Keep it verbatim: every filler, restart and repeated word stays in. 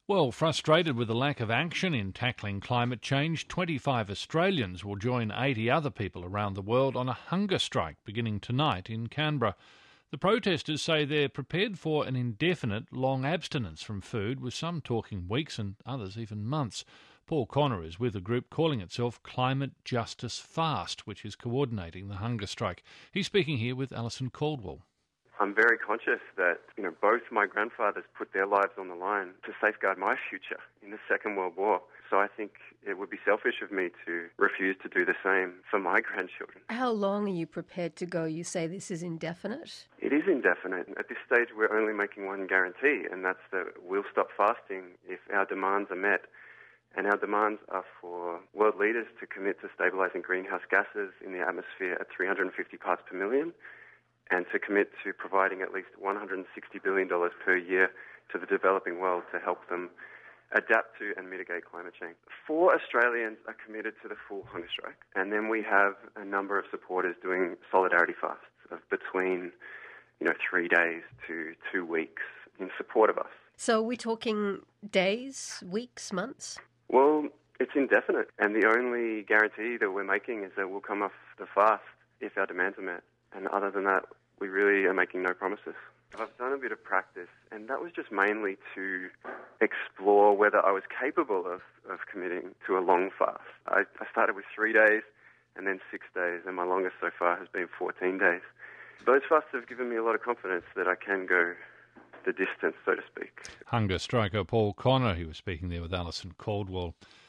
Well, frustrated with the lack of action in tackling climate change, twenty-five Australians will join eighty other people around the world on a hunger strike beginning tonight in Canberra. The protesters say they're prepared for an indefinite long abstinence from food, with some talking weeks and others even months. Paul Connor is with a group calling itself Climate Justice Fast, which is coordinating the hunger strike. He's speaking here with Alison Caldwell. I'm very conscious that, you know, both my grandfathers put their lives on the line to safeguard my future in the Second World War. So I think it would be selfish of me to refuse to do the same for my grandchildren. How long are you prepared to go? You say this is indefinite? It is indefinite. At this stage, we're only making one guarantee, and that's that we'll stop fasting if our demands are met. And our demands are for world leaders to commit to stabilising greenhouse gases in the atmosphere at three hundred fifty parts per million, and to commit to providing at least one hundred sixty billion dollars per year to the developing world to help them adapt to and mitigate climate change. Four Australians are committed to the full hunger strike, and then we have a number of supporters doing solidarity fasts of between, you know, three days to two weeks in support of us. So are we talking days, weeks, months? Well, it's indefinite, and the only guarantee that we're making is that we'll come off the fast if our demands are met. And other than that, we really are making no promises. I've done a bit of practice, and that was just mainly to explore whether I was capable of, of committing to a long fast. I, I started with three days and then six days, and my longest so far has been fourteen days. Those fasts have given me a lot of confidence that I can go the distance, so to speak. Hunger striker Paul Connor, he was speaking there with Alison Caldwell.